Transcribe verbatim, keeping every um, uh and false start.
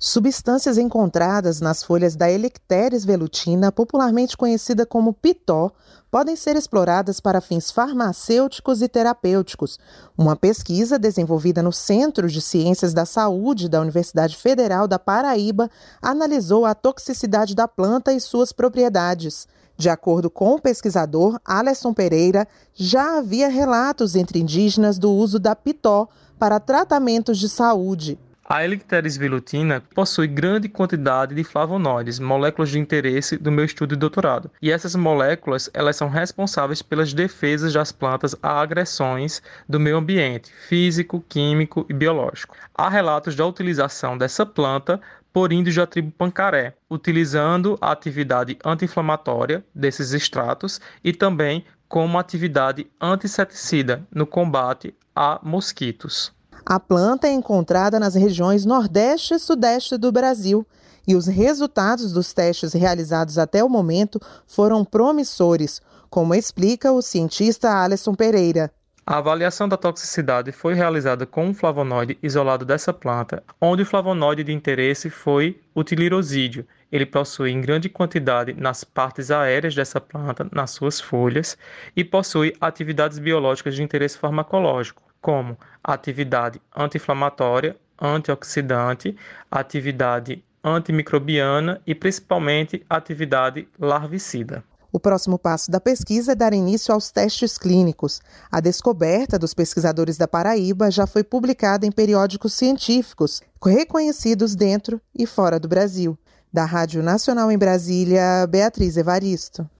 Substâncias encontradas nas folhas da Electeris velutina, popularmente conhecida como pitó, podem ser exploradas para fins farmacêuticos e terapêuticos. Uma pesquisa desenvolvida no Centro de Ciências da Saúde da Universidade Federal da Paraíba analisou a toxicidade da planta e suas propriedades. De acordo com o pesquisador Alisson Pereira, já havia relatos entre indígenas do uso da pitó para tratamentos de saúde. A Electeris velutina possui grande quantidade de flavonoides, moléculas de interesse do meu estudo de doutorado. E essas moléculas, elas são responsáveis pelas defesas das plantas a agressões do meio ambiente, físico, químico e biológico. Há relatos da utilização dessa planta por índios da tribo Pancaré, utilizando a atividade anti-inflamatória desses extratos e também como atividade antisseticida no combate a mosquitos. A planta é encontrada nas regiões Nordeste e Sudeste do Brasil e os resultados dos testes realizados até o momento foram promissores, como explica o cientista Alisson Pereira. A avaliação da toxicidade foi realizada com um flavonoide isolado dessa planta, onde o flavonoide de interesse foi o tilirosídeo. Ele possui em grande quantidade nas partes aéreas dessa planta, nas suas folhas, e possui atividades biológicas de interesse farmacológico, como atividade anti-inflamatória, antioxidante, atividade antimicrobiana e principalmente atividade larvicida. O próximo passo da pesquisa é dar início aos testes clínicos. A descoberta dos pesquisadores da Paraíba já foi publicada em periódicos científicos, reconhecidos dentro e fora do Brasil. Da Rádio Nacional em Brasília, Beatriz Evaristo.